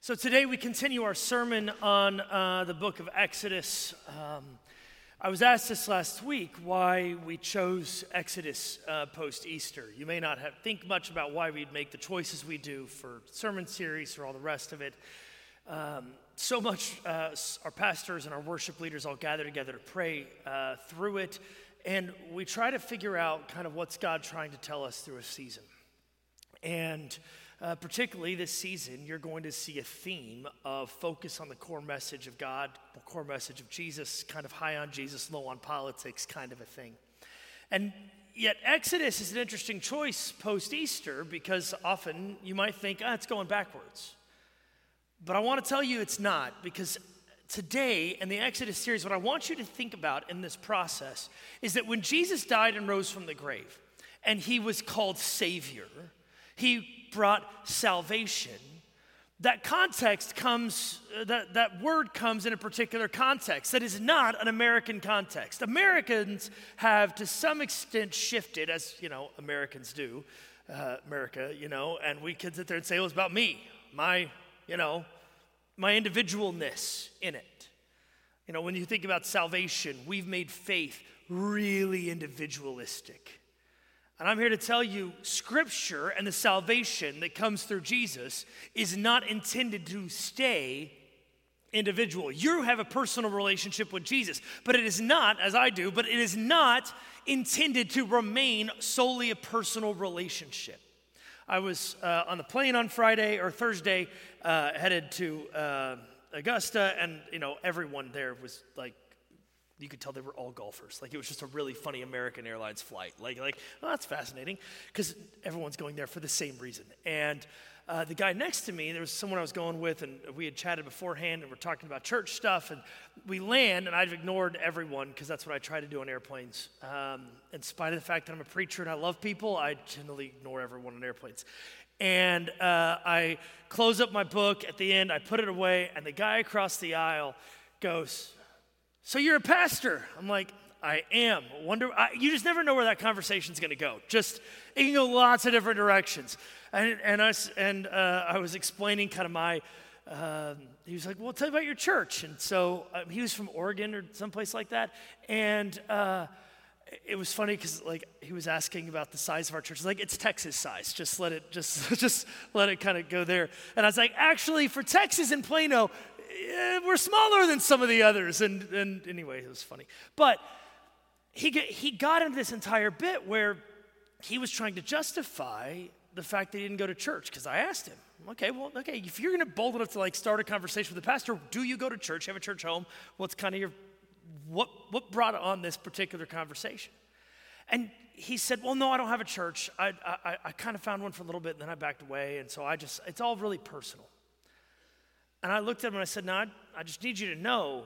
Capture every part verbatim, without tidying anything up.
So today we continue our sermon on uh, the book of Exodus. Um, I was asked this last week why we chose Exodus uh, post-Easter. You may not have, think much about why we'd make the choices we do for sermon series or all the rest of it. Um, so much uh, our pastors and our worship leaders all gather together to pray uh, through it, and we try to figure out kind of what's God trying to tell us through a season. And Uh, particularly this season, you're going to see a theme of focus on the core message of God, the core message of Jesus, kind of high on Jesus, low on politics kind of a thing. And yet Exodus is an interesting choice post-Easter because often you might think, ah, it's going backwards. But I want to tell you it's not, because today in the Exodus series, what I want you to think about in this process is that when Jesus died and rose from the grave, and he was called Savior, he brought salvation. That context comes, uh, that, that word comes in a particular context that is not an American context. Americans have to some extent shifted, as you know, Americans do, uh, America, you know, and we can sit there and say, oh, it's about me, my, you know, my individualness in it. You know, when you think about salvation, we've made faith really individualistic. And I'm here to tell you, Scripture and the salvation that comes through Jesus is not intended to stay individual. You have a personal relationship with Jesus, but it is not, as I do, but it is not intended to remain solely a personal relationship. I was uh, on the plane on Friday or Thursday, uh, headed to uh, Augusta, and you know everyone there was like, you could tell they were all golfers. Like, it was just a really funny American Airlines flight. Like, like, oh, that's fascinating, because everyone's going there for the same reason. And uh, the guy next to me, there was someone I was going with, and we had chatted beforehand, and we're talking about church stuff, and we land, and I've ignored everyone, because that's what I try to do on airplanes. Um, in spite of the fact that I'm a preacher and I love people, I generally ignore everyone on airplanes. And uh, I close up my book at the end, I put it away, and the guy across the aisle goes, "So you're a pastor?" I'm like, I am. Wonder, I, you just never know where that conversation's going to go. Just, it can go lots of different directions. And and I, and, uh, I was explaining kind of my, um, he was like, well, tell me about your church. And so um, he was from Oregon or someplace like that. And uh, it was funny because like he was asking about the size of our church. Like, it's Texas size. Just let it, just, just let it kind of go there. And I was like, actually, for Texas and Plano, yeah, we're smaller than some of the others, and, and anyway, it was funny. But he get, he got into this entire bit where he was trying to justify the fact that he didn't go to church, because I asked him, okay, well, okay, if you're going to bold enough to like start a conversation with the pastor, do you go to church, have a church home? What's kind of your, what, what brought on this particular conversation? And he said, well, no, I don't have a church. I, I, I kind of found one for a little bit, and then I backed away, and so I just, it's all really personal. And I looked at him and I said, no, I, I just need you to know,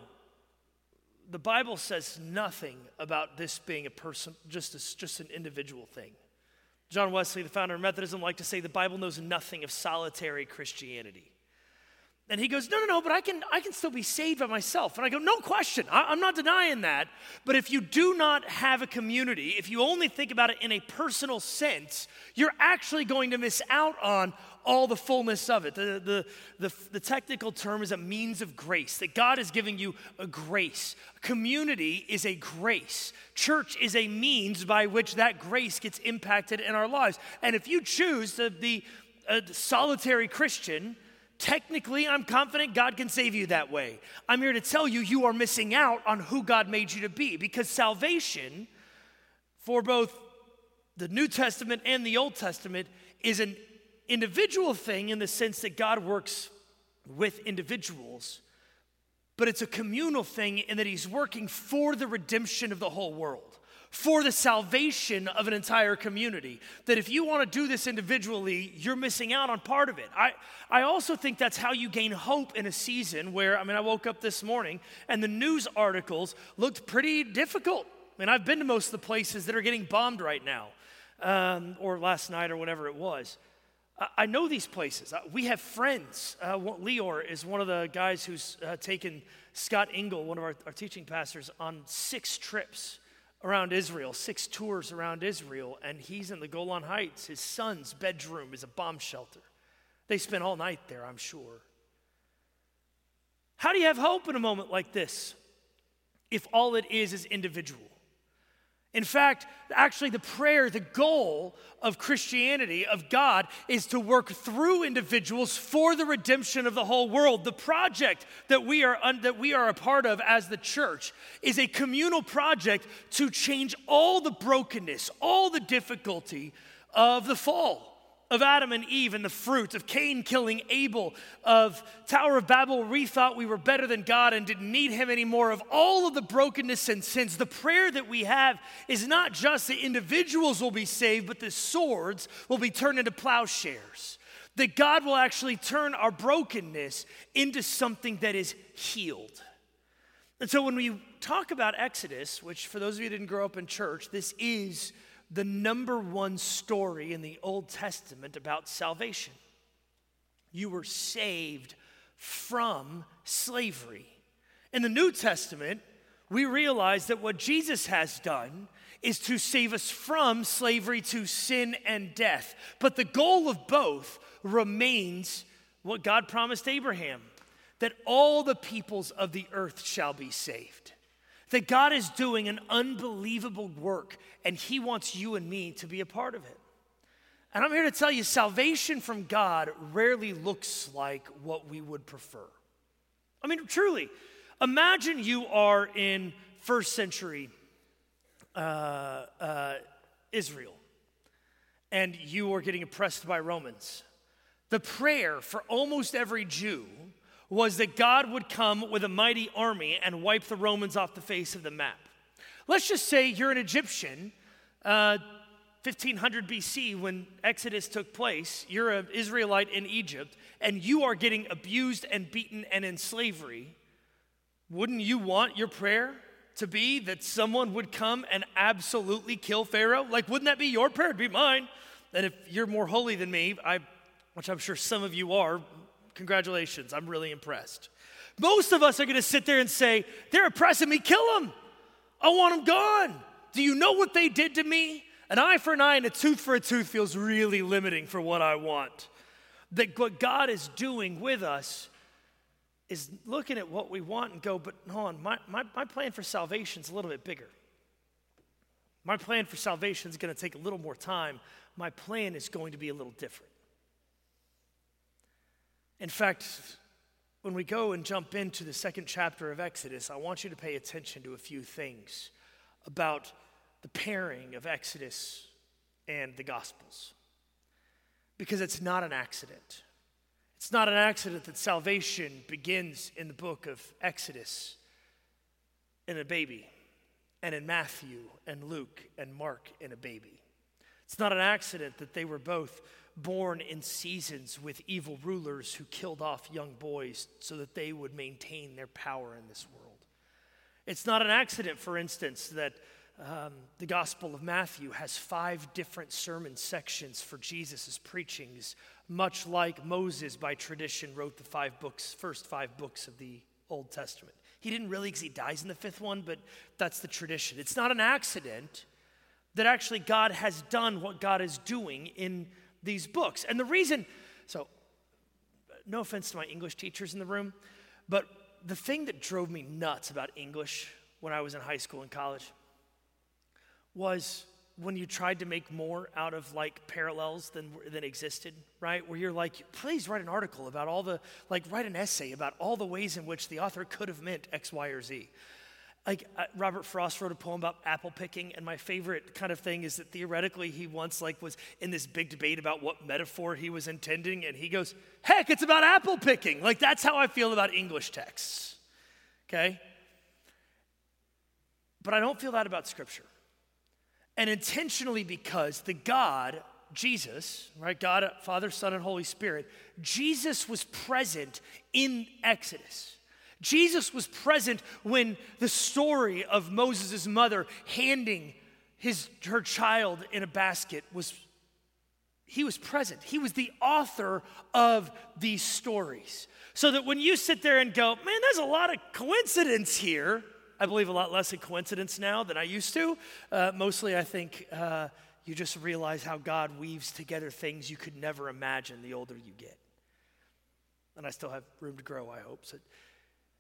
the Bible says nothing about this being a person, just, a, just an individual thing. John Wesley, the founder of Methodism, liked to say the Bible knows nothing of solitary Christianity. And he goes, no, no, no, but I can I can still be saved by myself. And I go, no question, I, I'm not denying that. But if you do not have a community, if you only think about it in a personal sense, you're actually going to miss out on all the fullness of it. The, the, the, the technical term is a means of grace, that God is giving you a grace. Community is a grace. Church is a means by which that grace gets impacted in our lives. And if you choose to be a solitary Christian, technically, I'm confident God can save you that way. I'm here to tell you, you are missing out on who God made you to be, because salvation for both the New Testament and the Old Testament is an individual thing in the sense that God works with individuals, but it's a communal thing in that he's working for the redemption of the whole world, for the salvation of an entire community. That if you want to do this individually, you're missing out on part of it. I, I also think that's how you gain hope in a season where, I mean, I woke up this morning and the news articles looked pretty difficult. I mean, I've been to most of the places that are getting bombed right now, um, or last night or whatever it was. I know these places. We have friends. Uh, Leor is one of the guys who's uh, taken Scott Engel, one of our, our teaching pastors, on six trips around Israel, six tours around Israel, and he's in the Golan Heights. His son's bedroom is a bomb shelter. They spent all night there, I'm sure. How do you have hope in a moment like this if all it is is individual? In fact, actually the prayer, the goal of Christianity, of God, is to work through individuals for the redemption of the whole world. The project that we are un- that we are a part of as the church is a communal project to change all the brokenness, all the difficulty of the fall, of Adam and Eve and the fruit, of Cain killing Abel, of Tower of Babel where we thought we were better than God and didn't need him anymore, of all of the brokenness and sins. The prayer that we have is not just that individuals will be saved, but the swords will be turned into plowshares. That God will actually turn our brokenness into something that is healed. And so when we talk about Exodus, which for those of you who didn't grow up in church, this is the number one story in the Old Testament about salvation. You were saved from slavery. In the New Testament, we realize that what Jesus has done is to save us from slavery to sin and death. But the goal of both remains what God promised Abraham, that all the peoples of the earth shall be saved. That God is doing an unbelievable work, and he wants you and me to be a part of it. And I'm here to tell you, salvation from God rarely looks like what we would prefer. I mean, truly, imagine you are in first century uh, uh, Israel, and you are getting oppressed by Romans. The prayer for almost every Jew was that God would come with a mighty army and wipe the Romans off the face of the map. Let's just say you're an Egyptian, uh, fifteen hundred B C when Exodus took place. You're an Israelite in Egypt, and you are getting abused and beaten and in slavery. Wouldn't you want your prayer to be that someone would come and absolutely kill Pharaoh? Like, wouldn't that be your prayer? It'd be mine. And if you're more holy than me, I, which I'm sure some of you are, congratulations, I'm really impressed. Most of us are going to sit there and say, they're oppressing me, kill them. I want them gone. Do you know what they did to me? An eye for an eye and a tooth for a tooth feels really limiting for what I want. That what God is doing with us is looking at what we want and go, but hold on, my, my, my plan for salvation is a little bit bigger. My plan for salvation is going to take a little more time. My plan is going to be a little different. In fact, when we go and jump into the second chapter of Exodus, I want you to pay attention to a few things about the pairing of Exodus and the Gospels. Because it's not an accident. It's not an accident that salvation begins in the book of Exodus in a baby, and in Matthew and Luke and Mark in a baby. It's not an accident that they were both born in seasons with evil rulers who killed off young boys so that they would maintain their power in this world. It's not an accident, for instance, that um, the Gospel of Matthew has five different sermon sections for Jesus' preachings, much like Moses, by tradition, wrote the five books, first five books of the Old Testament. He didn't really, because he dies in the fifth one, but that's the tradition. It's not an accident that actually God has done what God is doing in these books. And the reason, so no offense to my English teachers in the room, but the thing that drove me nuts about English when I was in high school and college was when you tried to make more out of like parallels than than existed, right? Where you're like, please write an article about all the, like write an essay about all the ways in which the author could have meant X, Y, or Z. Like uh, Robert Frost wrote a poem about apple picking, and my favorite kind of thing is that theoretically he once like was in this big debate about what metaphor he was intending, and he goes, heck, it's about apple picking. Like that's how I feel about English texts, okay? But I don't feel that about Scripture. And intentionally because the God, Jesus, right, God, Father, Son, and Holy Spirit, Jesus was present in Exodus. Jesus was present when the story of Moses' mother handing his, her child in a basket was, he was present. He was the author of these stories. So that when you sit there and go, man, there's a lot of coincidence here, I believe a lot less in coincidence now than I used to. Uh, mostly I think uh, you just realize how God weaves together things you could never imagine the older you get. And I still have room to grow, I hope. So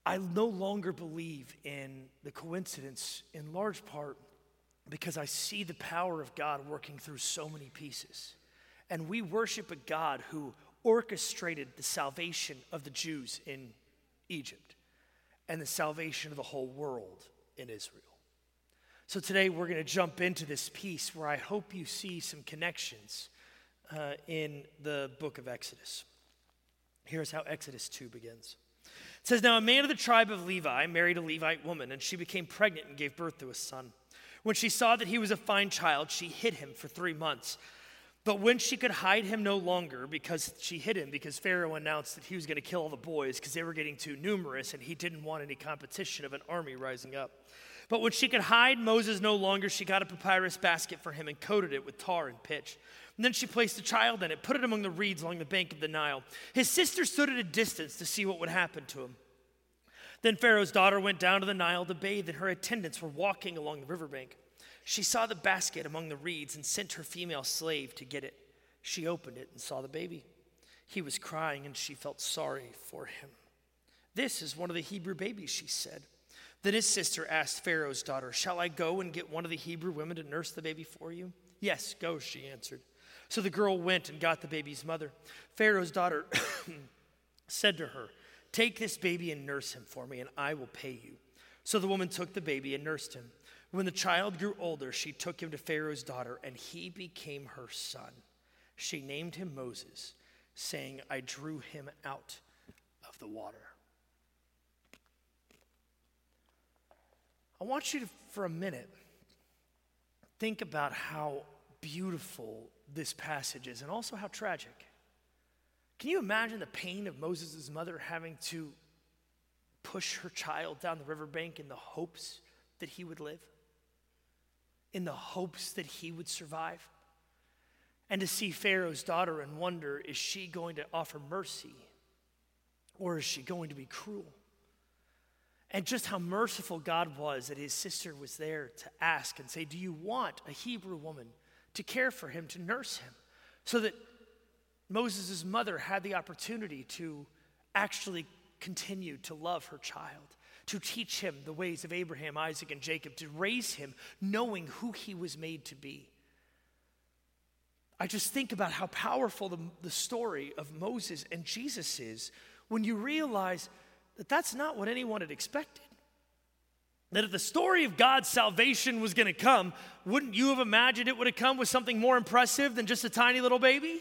I no longer believe in the coincidence in large part because I see the power of God working through so many pieces. And we worship a God who orchestrated the salvation of the Jews in Egypt and the salvation of the whole world in Israel. So today we're going to jump into this piece where I hope you see some connections uh, in the book of Exodus. Here's how Exodus two begins. It says, now a man of the tribe of Levi married a Levite woman, and she became pregnant and gave birth to a son. When she saw that he was a fine child, she hid him for three months. But when she could hide him no longer, because she hid him, because Pharaoh announced that he was going to kill all the boys because they were getting too numerous and he didn't want any competition of an army rising up. But when she could hide Moses no longer, she got a papyrus basket for him and coated it with tar and pitch. And then she placed the child in it, put it among the reeds along the bank of the Nile. His sister stood at a distance to see what would happen to him. Then Pharaoh's daughter went down to the Nile to bathe, and her attendants were walking along the riverbank. She saw the basket among the reeds and sent her female slave to get it. She opened it and saw the baby. He was crying, and she felt sorry for him. This is one of the Hebrew babies, she said. Then his sister asked Pharaoh's daughter, shall I go and get one of the Hebrew women to nurse the baby for you? Yes, go, she answered. So the girl went and got the baby's mother. Pharaoh's daughter said to her, take this baby and nurse him for me, and I will pay you. So the woman took the baby and nursed him. When the child grew older, she took him to Pharaoh's daughter, and he became her son. She named him Moses, saying, I drew him out of the water. I want you to, for a minute, think about how beautiful this passage is and also how tragic. Can you imagine the pain of Moses' mother having to push her child down the riverbank in the hopes that he would live? In the hopes that he would survive? And to see Pharaoh's daughter and wonder, is she going to offer mercy or is she going to be cruel? And just how merciful God was that his sister was there to ask and say, do you want a Hebrew woman to care for him, to nurse him, so that Moses' mother had the opportunity to actually continue to love her child, to teach him the ways of Abraham, Isaac, and Jacob, to raise him knowing who he was made to be. I just think about how powerful the, the story of Moses and Jesus is when you realize that that's not what anyone had expected. That if the story of God's salvation was going to come, wouldn't you have imagined it would have come with something more impressive than just a tiny little baby?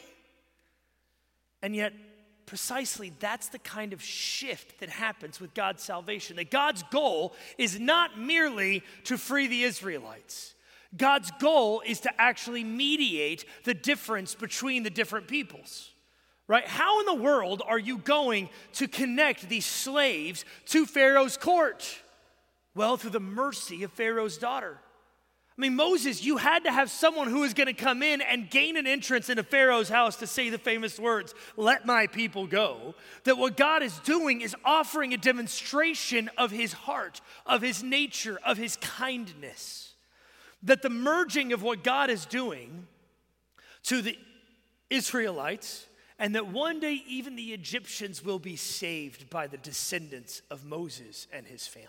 And yet, precisely that's the kind of shift that happens with God's salvation. That God's goal is not merely to free the Israelites. God's goal is to actually mediate the difference between the different peoples. Right? How in the world are you going to connect these slaves to Pharaoh's court? Well, through the mercy of Pharaoh's daughter. I mean, Moses, you had to have someone who was going to come in and gain an entrance into Pharaoh's house to say the famous words, let my people go. That what God is doing is offering a demonstration of his heart, of his nature, of his kindness. That the merging of what God is doing to the Israelites, and that one day even the Egyptians will be saved by the descendants of Moses and his families.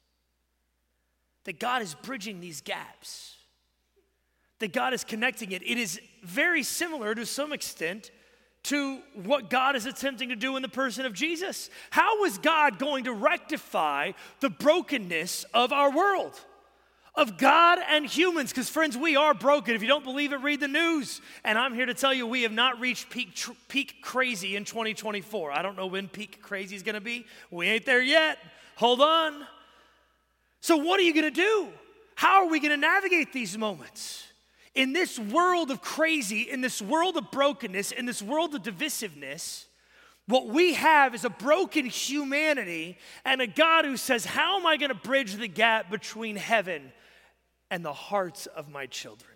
That God is bridging these gaps. That God is connecting it. It is very similar to some extent to what God is attempting to do in the person of Jesus. How is God going to rectify the brokenness of our world? Of God and humans, because friends, we are broken. If you don't believe it, read the news. And I'm here to tell you we have not reached peak tr- peak crazy in twenty twenty-four. I don't know when peak crazy is going to be. We ain't there yet. Hold on. So what are you going to do? How are we going to navigate these moments? In this world of crazy, in this world of brokenness, in this world of divisiveness, what we have is a broken humanity and a God who says, how am I going to bridge the gap between heaven and the hearts of my children?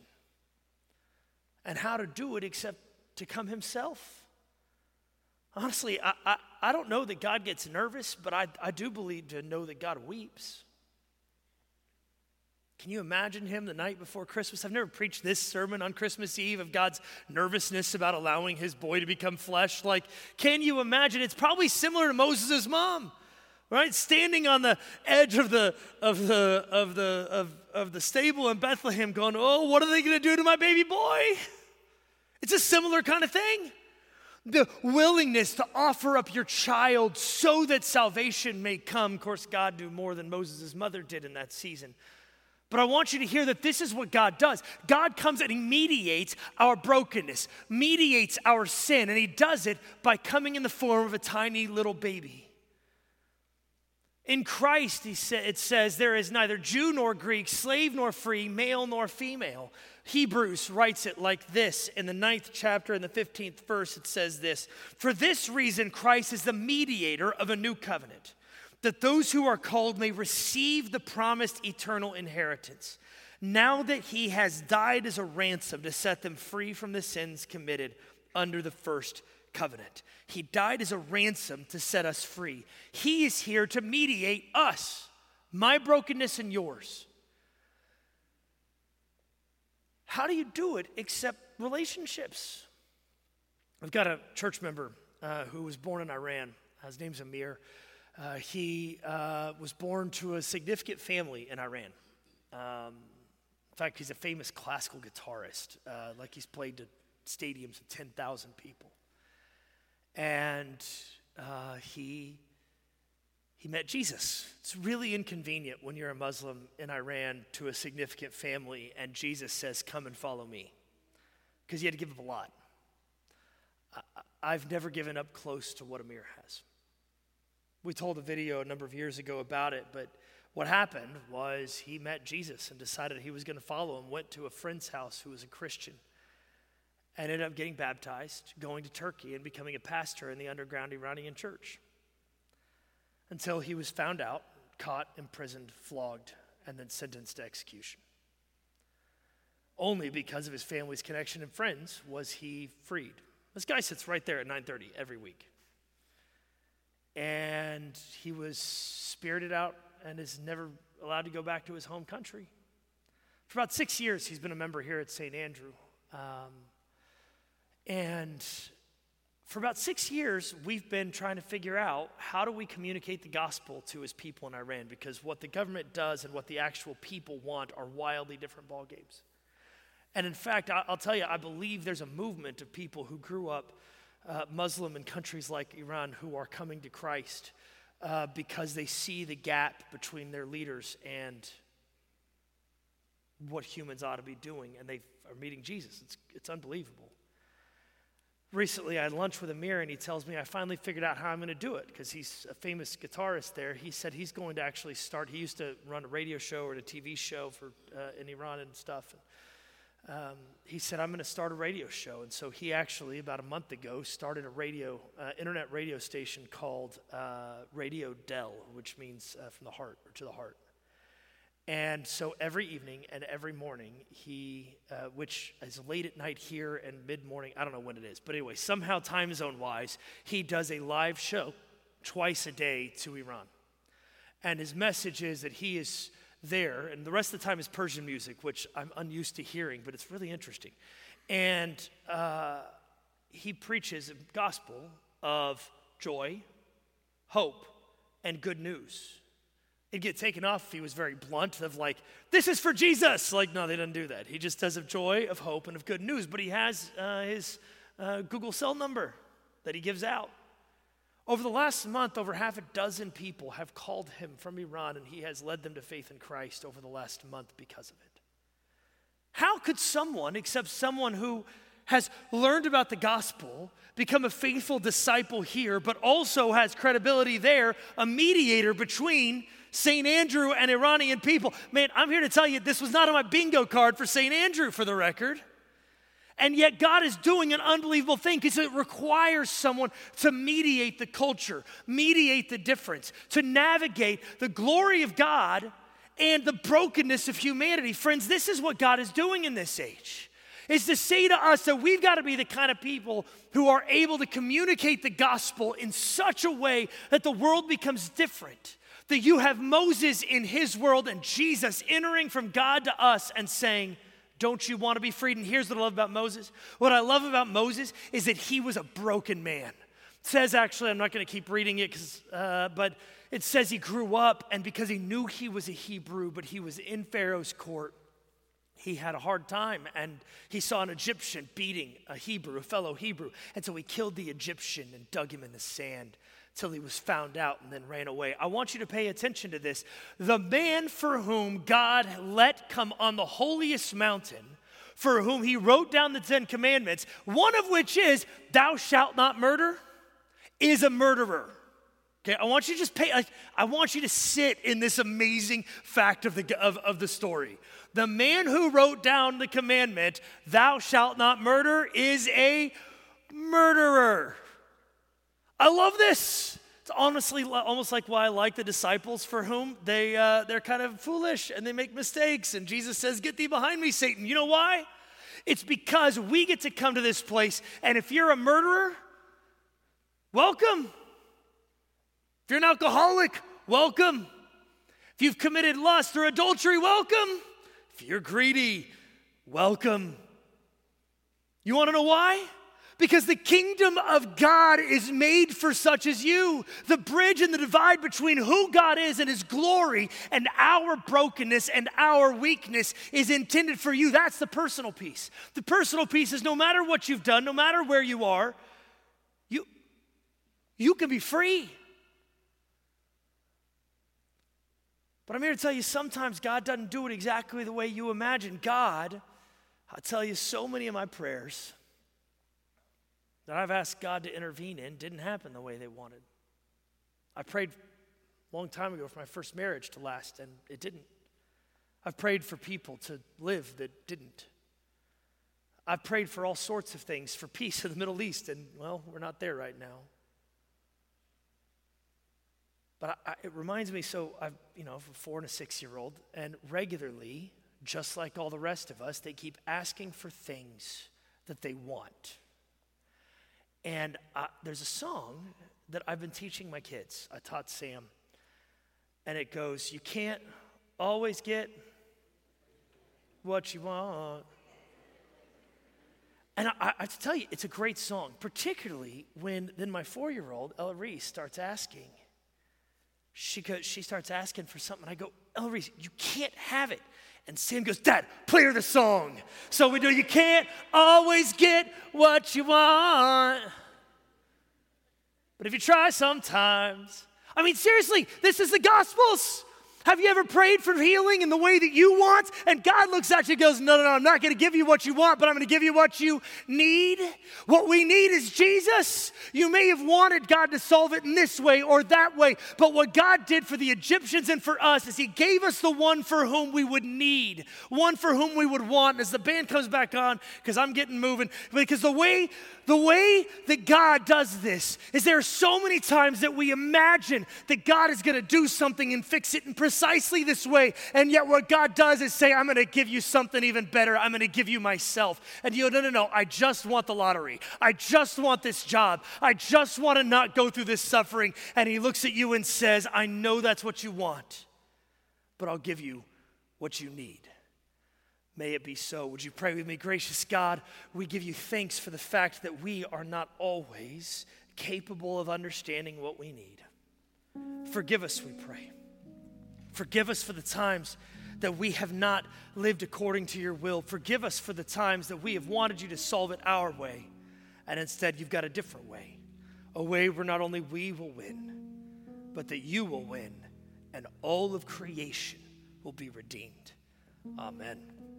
And how to do it except to come himself? Honestly, I, I, I don't know that God gets nervous, but I, I do believe to know that God weeps. Can you imagine him the night before Christmas? I've never preached this sermon on Christmas Eve of God's nervousness about allowing his boy to become flesh. Like, can you imagine? It's probably similar to Moses' mom. right? Standing on the edge of the of the of the of, of the stable in Bethlehem going, oh, what are they going to do to my baby boy? It's a similar kind of thing. The willingness to offer up your child so that salvation may come. Of course, God knew more than Moses' mother did in that season. But I want you to hear that this is what God does. God comes and he mediates our brokenness, mediates our sin, and he does it by coming in the form of a tiny little baby. In Christ, he sa- it says, there is neither Jew nor Greek, slave nor free, male nor female. Hebrews writes it like this in the ninth chapter in the fifteenth verse. It says this, for this reason Christ is the mediator of a new covenant, that those who are called may receive the promised eternal inheritance, now that he has died as a ransom to set them free from the sins committed under the first covenant. He died as a ransom to set us free. He is here to mediate us, my brokenness and yours. How do you do it except relationships? I've got a church member uh, who was born in Iran. His name's Amir. Uh, he uh, was born to a significant family in Iran. Um, in fact, he's a famous classical guitarist. Uh, like he's played to stadiums of ten thousand people. And uh, he he met Jesus. It's really inconvenient when you're a Muslim in Iran to a significant family and Jesus says, come and follow me. Because he had to give up a lot. I, I've never given up close to what Amir has. We told a video a number of years ago about it, but what happened was he met Jesus and decided he was going to follow him, went to a friend's house who was a Christian, and ended up getting baptized, going to Turkey and becoming a pastor in the underground Iranian church. Until he was found out, caught, imprisoned, flogged, and then sentenced to execution. Only because of his family's connection and friends was he freed. This guy sits right there at nine thirty every week. And he was spirited out and is never allowed to go back to his home country. For about six years, he's been a member here at Saint Andrew. Um, and for about six years, we've been trying to figure out how do we communicate the gospel to his people in Iran, because what the government does and what the actual people want are wildly different ballgames. And in fact, I'll tell you, I believe there's a movement of people who grew up uh, Muslim in countries like Iran who are coming to Christ uh, because they see the gap between their leaders and what humans ought to be doing, and they are meeting Jesus. It's, it's unbelievable. Recently, I had lunch with Amir, and he tells me I finally figured out how I'm going to do it, because he's a famous guitarist there. He said he's going to actually start, he used to run a radio show or a T V show for uh, in Iran and stuff. Um, he said, I'm going to start a radio show. And so he actually, about a month ago, started a radio, uh, internet radio station called uh, Radio Del, which means uh, from the heart, or to the heart. And so every evening and every morning, he, uh, which is late at night here and mid-morning, I don't know when it is, but anyway, somehow time zone-wise, he does a live show twice a day to Iran. And his message is that he is there, and the rest of the time is Persian music, which I'm unused to hearing, but it's really interesting. And uh, he preaches a gospel of joy, hope, and good news. It'd get taken off if he was very blunt of like, this is for Jesus. Like, no, they didn't do that. He just does of joy, of hope, and of good news. But he has uh, his uh, Google cell number that he gives out. Over the last month, over half a dozen people have called him from Iran, and he has led them to faith in Christ over the last month because of it. How could someone, except someone who has learned about the gospel, become a faithful disciple here, but also has credibility there, a mediator between Saint Andrew and Iranian people? Man, I'm here to tell you, this was not on my bingo card for Saint Andrew, for the record. And yet God is doing an unbelievable thing, because it requires someone to mediate the culture, mediate the difference, to navigate the glory of God and the brokenness of humanity. Friends, this is what God is doing in this age, is to say to us that we've got to be the kind of people who are able to communicate the gospel in such a way that the world becomes different. That you have Moses in his world and Jesus entering from God to us and saying, don't you want to be freed? And here's what I love about Moses. What I love about Moses is that he was a broken man. It says, actually, I'm not going to keep reading it, cause, uh, but it says he grew up, and because he knew he was a Hebrew, but he was in Pharaoh's court, he had a hard time, and he saw an Egyptian beating a Hebrew, a fellow Hebrew, and so he killed the Egyptian and dug him in the sand till he was found out and then ran away. I want you to pay attention to this. The man for whom God let come on the holiest mountain, for whom he wrote down the Ten Commandments, one of which is, thou shalt not murder, is a murderer. Okay, I want you to just pay, like, I want you to sit in this amazing fact of the, of, of the story. The man who wrote down the commandment, thou shalt not murder, is a murderer. I love this. It's honestly almost like why I like the disciples, for whom they, uh, they're kind of foolish and they make mistakes. And Jesus says, get thee behind me, Satan. You know why? It's because we get to come to this place, and if you're a murderer, welcome. If you're an alcoholic, welcome. If you've committed lust or adultery, welcome. If you're greedy, welcome. You want to know why? Because the kingdom of God is made for such as you. The bridge and the divide between who God is and his glory and our brokenness and our weakness is intended for you. That's the personal piece. The personal piece is no matter what you've done, no matter where you are, you, you can be free. But I'm here to tell you, sometimes God doesn't do it exactly the way you imagine. God, I'll tell you, so many of my prayers that I've asked God to intervene in didn't happen the way they wanted. I prayed a long time ago for my first marriage to last, and it didn't. I've prayed for people to live that didn't. I've prayed for all sorts of things, for peace in the Middle East, and, well, we're not there right now. But I, it reminds me, so I've, you know, a four and a six-year-old, and regularly, just like all the rest of us, they keep asking for things that they want. And uh, there's a song that I've been teaching my kids. I taught Sam. And it goes, you can't always get what you want. And I, I have to tell you, it's a great song, particularly when then my four-year-old, Ella Reese, starts asking. She goes, she starts asking for something. I go, Ella Reese, you can't have it. And Sam goes, Dad, play her the song. So we do, you can't always get what you want. But if you try sometimes. I mean, seriously, this is the Gospels. Have you ever prayed for healing in the way that you want? And God looks at you and goes, no, no, no, I'm not going to give you what you want, but I'm going to give you what you need. What we need is Jesus. You may have wanted God to solve it in this way or that way, but what God did for the Egyptians and for us is he gave us the one for whom we would need, one for whom we would want. And as the band comes back on, because I'm getting moving, because the way, the way that God does this is there are so many times that we imagine that God is going to do something and fix it in precisely this way, and yet what God does is say, I'm going to give you something even better. I'm going to give you myself. And you go, no, no, no, I just want the lottery. I just want this job. I just want to not go through this suffering. And he looks at you and says, I know that's what you want, but I'll give you what you need. May it be so. Would you pray with me? Gracious God, we give you thanks for the fact that we are not always capable of understanding what we need. Forgive us, we pray. Forgive us for the times that we have not lived according to your will. Forgive us for the times that we have wanted you to solve it our way, and instead you've got a different way, a way where not only we will win, but that you will win, and all of creation will be redeemed. Amen.